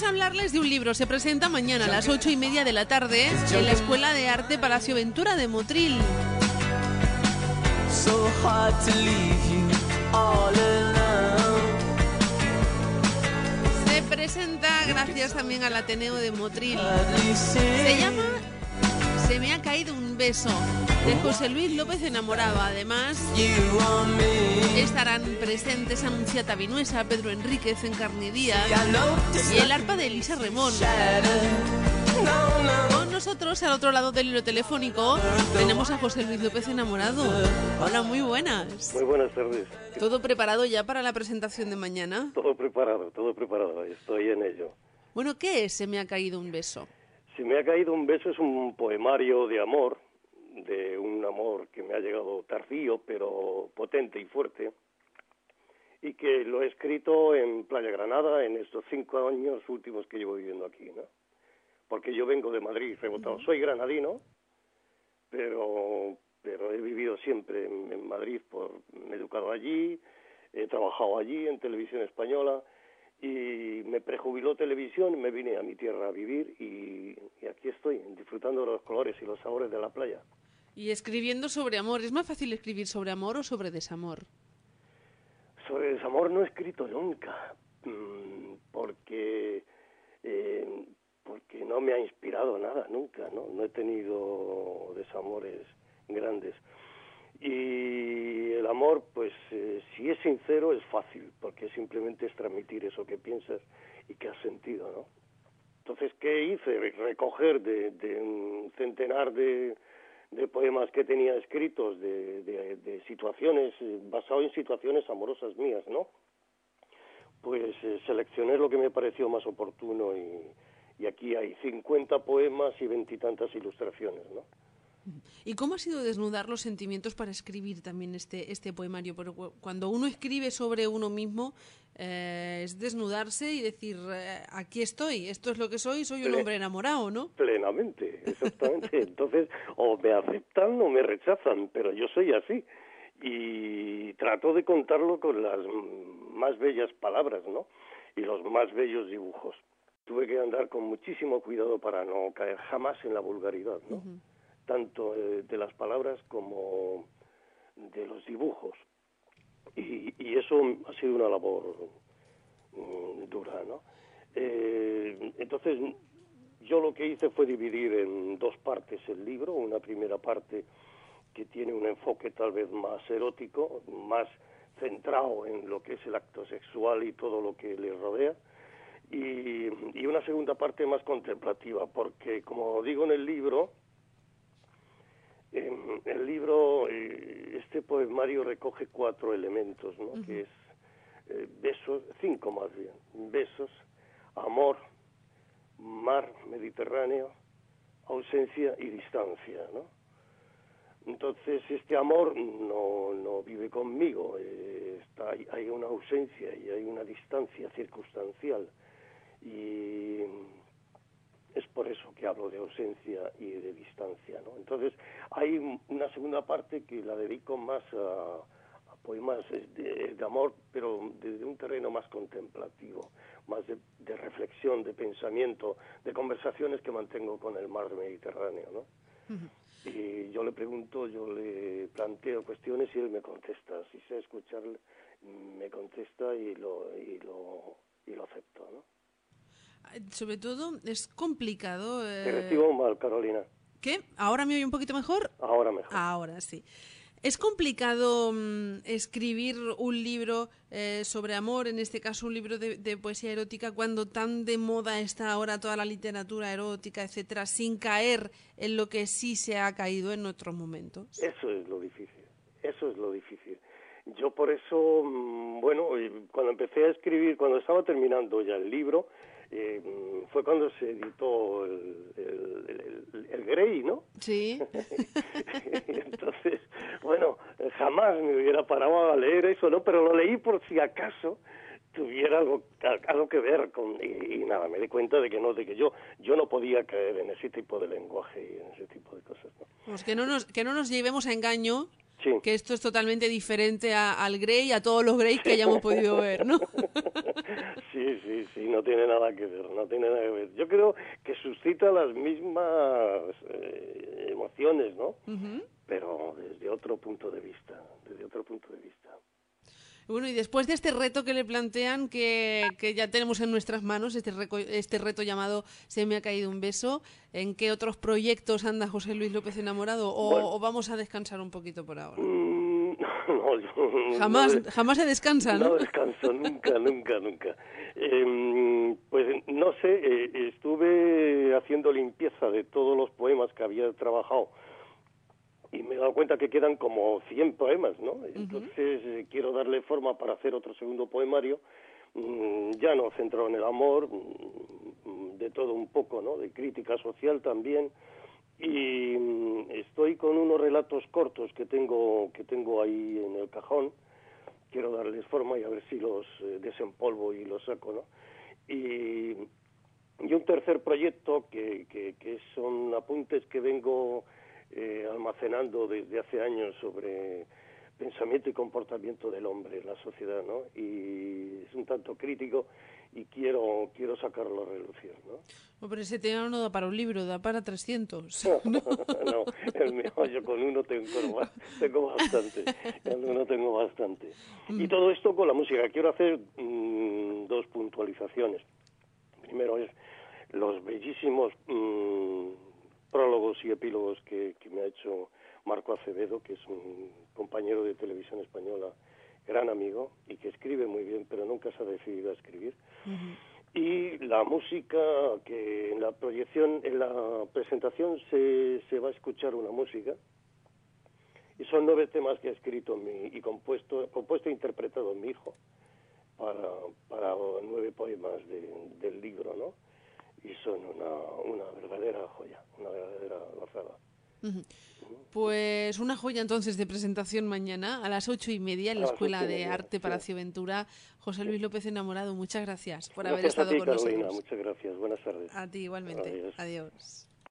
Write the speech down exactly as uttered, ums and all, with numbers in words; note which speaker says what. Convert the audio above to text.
Speaker 1: a hablarles de un libro. Se presenta mañana a las ocho y media de la tarde en la Escuela de Arte Palacio Ventura de Motril. Se presenta gracias también al Ateneo de Motril. Se llama Se me ha caído un beso, de José Luis López Enamorado. Además, estarán presentes Anunciata Vinuesa, Pedro Enríquez, Encarni Díaz y el arpa de Elisa Remón. Con nosotros, al otro lado del hilo telefónico, tenemos a José Luis López Enamorado. Hola, muy buenas.
Speaker 2: Muy buenas tardes.
Speaker 1: ¿Todo preparado ya para la presentación de mañana?
Speaker 2: Todo preparado, todo preparado. Estoy en ello.
Speaker 1: Bueno, ¿qué es Se me ha caído un beso?
Speaker 2: Se me ha caído un beso es un poemario de amor, de un amor que me ha llegado tardío, pero potente y fuerte, y que lo he escrito en Playa Granada en estos cinco años últimos que llevo viviendo aquí, ¿no? Porque yo vengo de Madrid, rebotado. Soy granadino, pero pero he vivido siempre en, en Madrid, por, me he educado allí, he trabajado allí en Televisión Española, y me prejubiló Televisión y me vine a mi tierra a vivir y, y aquí estoy, disfrutando de los colores y los sabores de la playa.
Speaker 1: Y escribiendo sobre amor. ¿Es más fácil escribir sobre amor o sobre desamor?
Speaker 2: Sobre desamor no he escrito nunca, porque eh, porque no me ha inspirado nada nunca, ¿no? No he tenido desamores grandes. Y el amor, pues, eh, si es sincero, es fácil, porque simplemente es transmitir eso que piensas y que has sentido, ¿no? Entonces, ¿qué hice? Recoger de, de un centenar de, de poemas que tenía escritos, de, de, de situaciones, eh, basado en situaciones amorosas mías, ¿no? Pues eh, seleccioné lo que me pareció más oportuno y, y aquí hay cincuenta poemas y veintitantas ilustraciones, ¿no?
Speaker 1: ¿Y cómo ha sido desnudar los sentimientos para escribir también este, este poemario? Porque cuando uno escribe sobre uno mismo, eh, es desnudarse y decir, eh, aquí estoy, esto es lo que soy, soy un
Speaker 2: Ple-
Speaker 1: hombre enamorado, ¿no?
Speaker 2: Plenamente, exactamente. Entonces, o me aceptan o me rechazan, pero yo soy así. Y trato de contarlo con las más bellas palabras, ¿no? Y los más bellos dibujos. Tuve que andar con muchísimo cuidado para no caer jamás en la vulgaridad, ¿no? Uh-huh. Tanto eh, de las palabras como de los dibujos. Y, y eso ha sido una labor mm, dura, ¿no? Eh, entonces, yo lo que hice fue dividir en dos partes el libro. Una primera parte que tiene un enfoque tal vez más erótico, más centrado en lo que es el acto sexual y todo lo que le rodea. Y, y una segunda parte más contemplativa, porque, como digo en el libro, en el libro, eh, este poemario recoge cuatro elementos, ¿no? Uh-huh. Que es eh, besos, cinco más bien, besos, amor, mar Mediterráneo, ausencia y distancia, ¿no? Entonces, este amor no, no vive conmigo, eh, está, hay, hay una ausencia y hay una distancia circunstancial, y es por eso que hablo de ausencia y de distancia, ¿no? Entonces, hay una segunda parte que la dedico más a, a poemas de, de amor, pero desde un terreno más contemplativo, más de, de reflexión, de pensamiento, de conversaciones que mantengo con el mar Mediterráneo, ¿no? Uh-huh. Y yo le pregunto, yo le planteo cuestiones y él me contesta. Si sé escucharle, me contesta y lo, y lo, y lo acepto, ¿no?
Speaker 1: Sobre todo, es complicado... Eh...
Speaker 2: Te recibo mal, Carolina.
Speaker 1: ¿Qué? ¿Ahora me oye un poquito mejor?
Speaker 2: Ahora mejor.
Speaker 1: Ahora sí. ¿Es complicado mmm, escribir un libro eh, sobre amor, en este caso un libro de, de poesía erótica, cuando tan de moda está ahora toda la literatura erótica, etcétera, sin caer en lo que sí se ha caído en otros momentos?
Speaker 2: Eso es lo difícil, eso es lo difícil. Yo por eso, bueno, cuando empecé a escribir, cuando estaba terminando ya el libro, eh, fue cuando se editó el, el, el, el Grey, ¿no?
Speaker 1: Sí.
Speaker 2: Entonces, bueno, jamás me hubiera parado a leer eso, ¿no? Pero lo leí por si acaso tuviera algo, algo que ver con... Y, y nada, me di cuenta de que no, de que yo yo no podía caer en ese tipo de lenguaje y en ese tipo de cosas, ¿no?
Speaker 1: Pues que no nos, que no nos llevemos a engaño.
Speaker 2: Sí.
Speaker 1: Que esto es totalmente diferente a, al Grey, a todos los Greys que hayamos podido ver, ¿no?
Speaker 2: Sí, sí, sí, no tiene nada que ver, no tiene nada que ver. Yo creo que suscita las mismas eh, emociones, ¿no? Uh-huh. Pero desde otro punto de vista, desde otro punto de vista.
Speaker 1: Bueno, y después de este reto que le plantean, que, que ya tenemos en nuestras manos, este, reco, este reto llamado Se me ha caído un beso, ¿en qué otros proyectos anda José Luis López Enamorado? ¿O, bueno, o vamos a descansar un poquito por ahora?
Speaker 2: Mm, no, yo,
Speaker 1: jamás,
Speaker 2: no,
Speaker 1: jamás se descansa, ¿no?
Speaker 2: No descanso, nunca, nunca, nunca. Eh, pues no sé, eh, estuve haciendo limpieza de todos los poemas que había trabajado y me he dado cuenta que quedan como cien poemas, ¿no? Entonces uh-huh. eh, quiero darle forma para hacer otro segundo poemario, mmm, ya no centrado en el amor, mmm, de todo un poco, ¿no? De crítica social también, y mmm, estoy con unos relatos cortos que tengo que tengo ahí en el cajón. Quiero darles forma y a ver si los eh, desempolvo y los saco, ¿no? Y, y un tercer proyecto que, que, que son apuntes que vengo eh, almacenando desde hace años sobre pensamiento y comportamiento del hombre en la sociedad, ¿no? Y es un tanto crítico y quiero quiero sacarlo a relucir, ¿no?
Speaker 1: No, pero ese tema no da para un libro, da para trescientos.
Speaker 2: No, no, el mío, yo con uno tengo, tengo bastante, con uno tengo bastante. Y todo esto con la música. Quiero hacer mmm, dos puntualizaciones. Primero es los bellísimos mmm, prólogos y epílogos que, que me ha hecho Marco Acevedo, que es un compañero de televisión española, gran amigo, y que escribe muy bien, pero nunca se ha decidido a escribir. Uh-huh. Y la música, que en la proyección, en la presentación se, se va a escuchar una música, y son nueve temas que ha escrito mi, y compuesto, compuesto e interpretado mi hijo para, para nueve poemas de, del libro, ¿no? Y son una, una verdadera joya, una verdadera gozada.
Speaker 1: Uh-huh. Pues una joya entonces de presentación mañana a las ocho y media en la Escuela de Arte Palacio Ventura. José Luis López Enamorado, muchas gracias por
Speaker 2: gracias
Speaker 1: haber estado
Speaker 2: a ti,
Speaker 1: con
Speaker 2: Carolina,
Speaker 1: nosotros.
Speaker 2: Muchas gracias, buenas tardes.
Speaker 1: A ti igualmente. Adiós. Adiós.